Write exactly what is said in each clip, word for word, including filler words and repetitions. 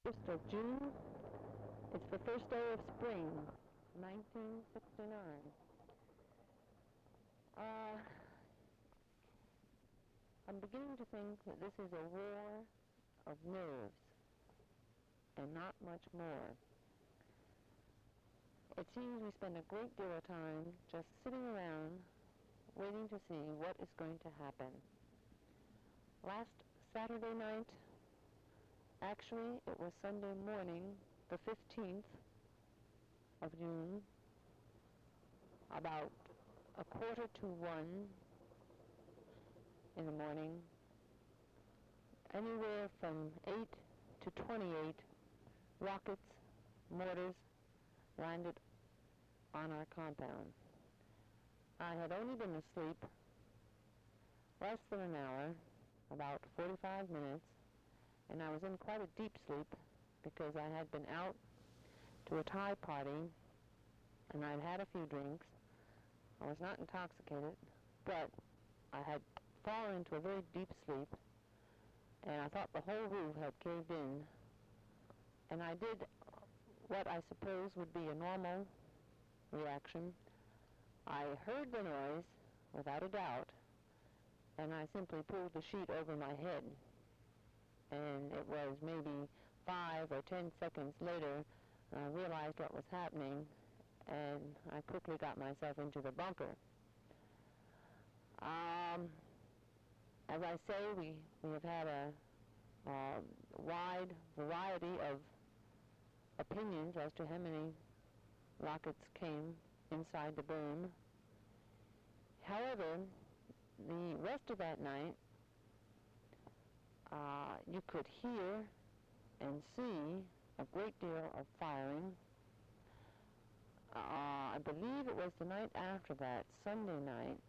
first of June. It's the first day of spring, nineteen sixty-nine. Uh, I'm beginning to think that this is a war of nerves and not much more. It seems we spend a great deal of time just sitting around waiting to see what is going to happen. Last Saturday night, actually it was Sunday morning, the fifteenth of June, about a quarter to one in the morning, anywhere from eight to twenty-eight rockets, mortars landed on our compound. I had only been asleep less than an hour, about forty-five minutes, and I was in quite a deep sleep because I had been out to a Thai party and I'd had a few drinks. I was not intoxicated, but I had fallen into a very deep sleep, and I thought the whole roof had caved in, and I did what I suppose would be a normal reaction. I heard the noise, without a doubt, and I simply pulled the sheet over my head, and it was maybe five or ten seconds later I realized what was happening, and I quickly got myself into the bunker. Um, as I say, we, we have had a, a wide variety of opinions as to how many rockets came inside the boom. However, the rest of that night, uh, you could hear and see a great deal of firing. Uh, I believe it was the night after that, Sunday night,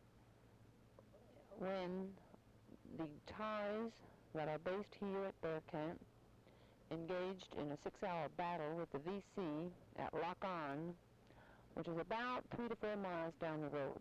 when the Thais that are based here at Bear Camp engaged in a six-hour battle with the V C at Lock On, which is about three to four miles down the road.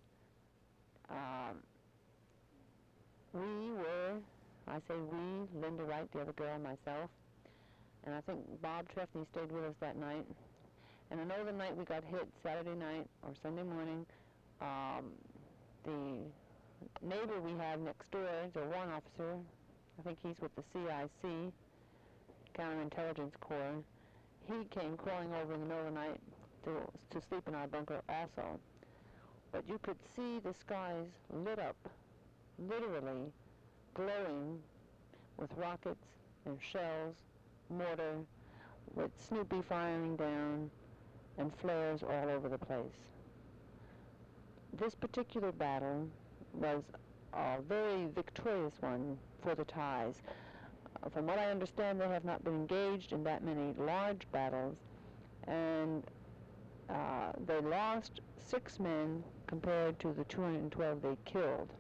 Um, we were, I say we, Linda Wright, the other girl, myself, and I think Bob Trefney stayed with us that night. And I know the night we got hit, Saturday night or Sunday morning, um, the neighbor we have next door is a warrant officer. I think he's with the C I C, Counterintelligence Corps. He came crawling over in the middle of the night to, to sleep in our bunker also. But you could see the skies lit up, literally glowing with rockets and shells, mortar, with Snoopy firing down, and flares all over the place. This particular battle was a very victorious one for the Thais. Uh, from what I understand, they have not been engaged in that many large battles, and uh, they lost six men compared to the two hundred twelve they killed.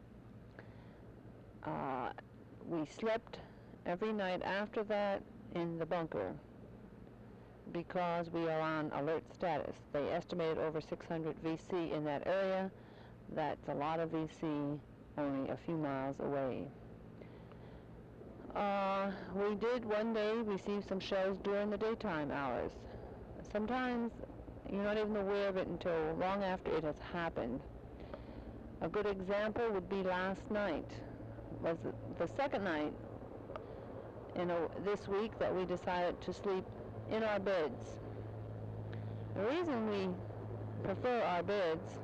Uh, we slept every night after that in the bunker, because we are on alert status. They estimated over six hundred V C in that area. That's a lot of V C only a few miles away. Uh, we did one day receive some shells during the daytime hours. Sometimes you're not even aware of it until long after it has happened. A good example would be last night. Was the second night in a, this week that we decided to sleep in our beds. The reason we prefer our beds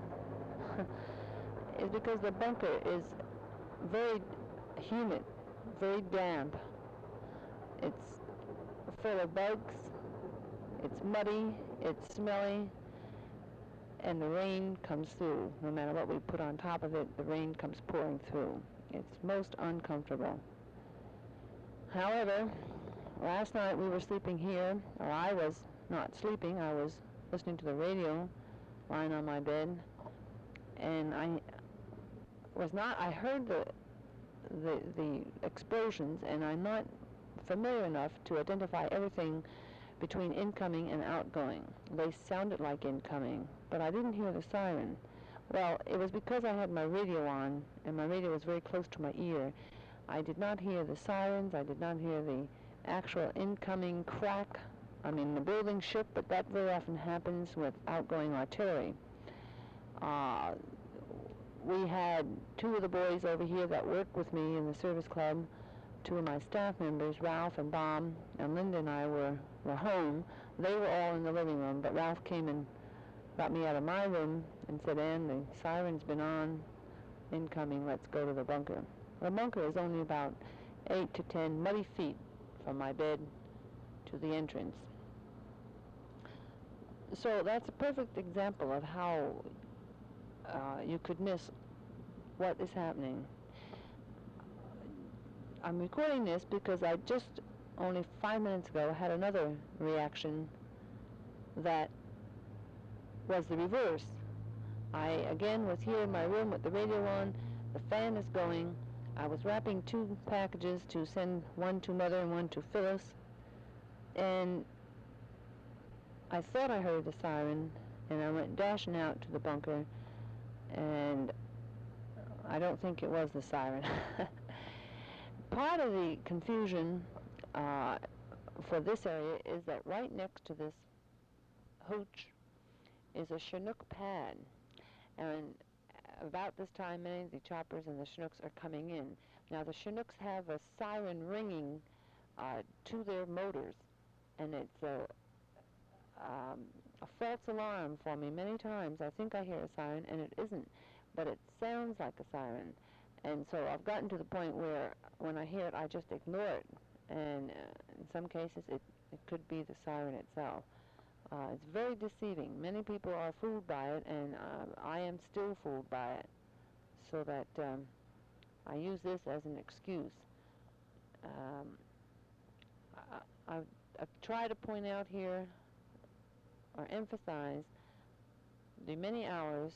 is because the bunker is very humid, very damp. It's full of bugs, it's muddy, it's smelly, and the rain comes through. No matter what we put on top of it, the rain comes pouring through. It's most uncomfortable. However, last night we were sleeping here, or I was not sleeping, I was listening to the radio, lying on my bed, and I was not, I heard the, the, the explosions, and I'm not familiar enough to identify everything between incoming and outgoing. They sounded like incoming, but I didn't hear the siren. Well, it was because I had my radio on, and my radio was very close to my ear. I did not hear the sirens, I did not hear the actual incoming crack. I mean, the building shook, but that very often happens with outgoing artillery. Uh, we had two of the boys over here that work with me in the service club. Two of my staff members, Ralph and Bob, and Linda and I were, were home. They were all in the living room, but Ralph came and got me out of my room and said, Ann, the siren's been on, incoming, let's go to the bunker. The bunker is only about eight to ten muddy feet from my bed to the entrance. So that's a perfect example of how uh, you could miss what is happening. I'm recording this because I just only five minutes ago had another reaction that was the reverse. I again was here in my room with the radio on, the fan is going, I was wrapping two packages to send one to Mother and one to Phyllis, and I thought I heard the siren, and I went dashing out to the bunker, and I don't think it was the siren. Part of the confusion uh, for this area is that right next to this hooch is a Chinook pad, and about this time many of the choppers and the Chinooks are coming in. Now the Chinooks have a siren ringing uh, to their motors, and it's a, um, a false alarm for me many times. I think I hear a siren, and it isn't, but it sounds like a siren. And so I've gotten to the point where when I hear it, I just ignore it. And uh, in some cases, it, it could be the siren itself. Uh, it's very deceiving. Many people are fooled by it, and uh, I am still fooled by it. So that um, I use this as an excuse. Um, I, I've, I've tried to point out here, or emphasize, the many hours,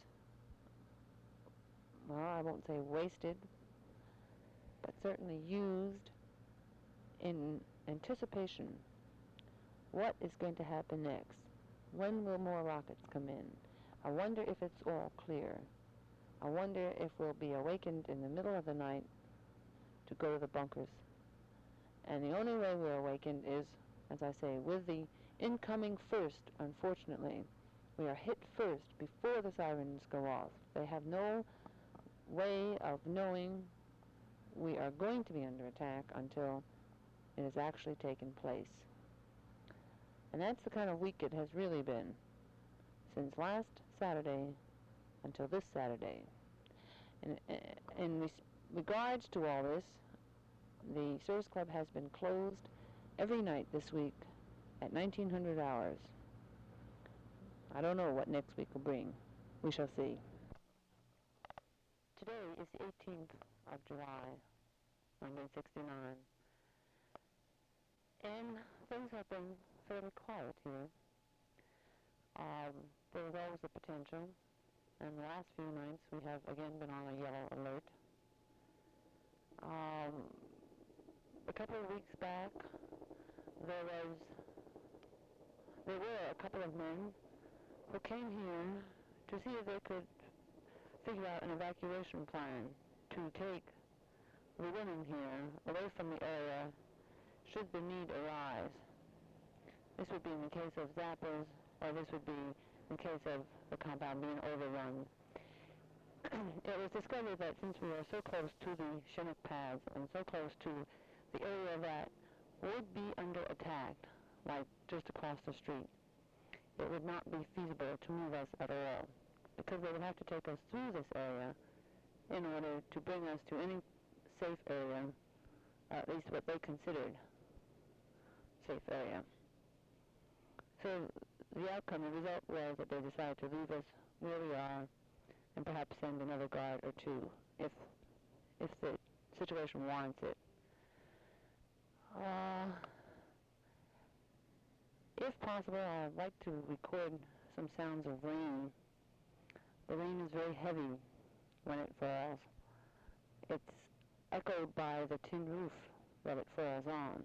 well, I won't say wasted, but certainly used in anticipation. What is going to happen next? When will more rockets come in? I wonder if it's all clear. I wonder if we'll be awakened in the middle of the night to go to the bunkers. And the only way we're awakened is, as I say, with the incoming first, unfortunately. We are hit first before the sirens go off. They have no way of knowing we are going to be under attack until it has actually taken place. And that's the kind of week it has really been, since last Saturday until this Saturday. In, in res regards to all this, the Service Club has been closed every night this week at nineteen hundred hours. I don't know what next week will bring. We shall see. Today is the eighteenth of July, nineteen sixty-nine. And things have been fairly quiet here. Um, there was always a potential, and the last few nights we have again been on a yellow alert. Um, a couple of weeks back, there was, there were a couple of men who came here to see if they could figure out an evacuation plan to take the women here away from the area should the need arise. This would be in the case of zappers, or this would be in case of the compound being overrun. It was discovered that since we are so close to the Chinook paths and so close to the area that would be under attack, like just across the street, it would not be feasible to move us at all, because they would have to take us through this area in order to bring us to any safe area, or at least what they considered safe area. So the outcome, the result was that they decided to leave us where we are and perhaps send another guard or two if if the situation warrants it. Uh, if possible, I'd like to record some sounds of rain. The rain is very heavy when it falls. It's echoed by the tin roof that it falls on.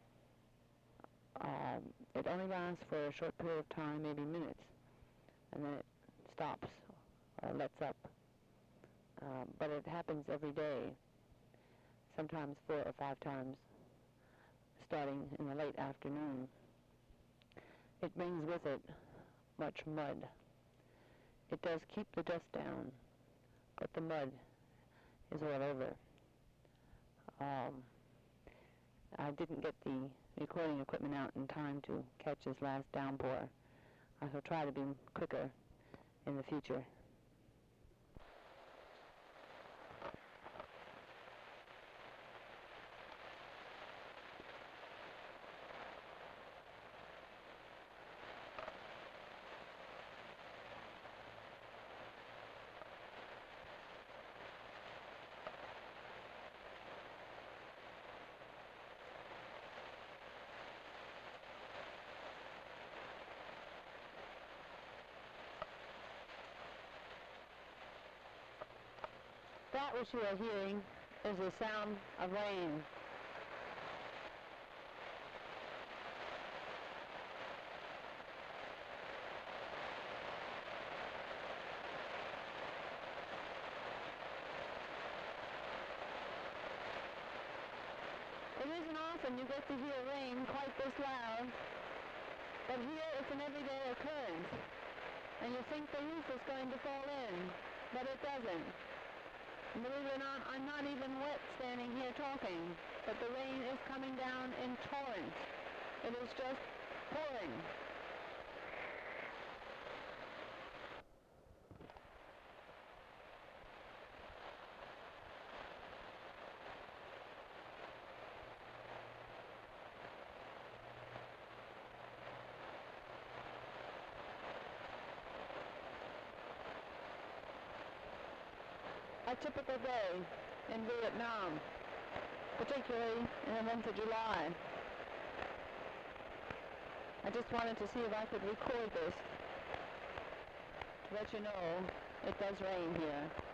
Um, it only lasts for a short period of time, maybe minutes, and then it stops or lets up. Um, but it happens every day, sometimes four or five times starting in the late afternoon. It brings with it much mud. It does keep the dust down, but the mud is all over. Um, I didn't get the recording equipment out in time to catch this last downpour. I shall try to be quicker in the future. That which you are hearing is the sound of rain. It isn't often you get to hear rain quite this loud, but here it's an everyday occurrence, and you think the roof is going to fall in, but it doesn't. Believe it or not, I'm not even wet standing here talking, but the rain is coming down in torrents. It is just pouring. A typical day in Vietnam, particularly in the month of July. I just wanted to see if I could record this to let you know it does rain here.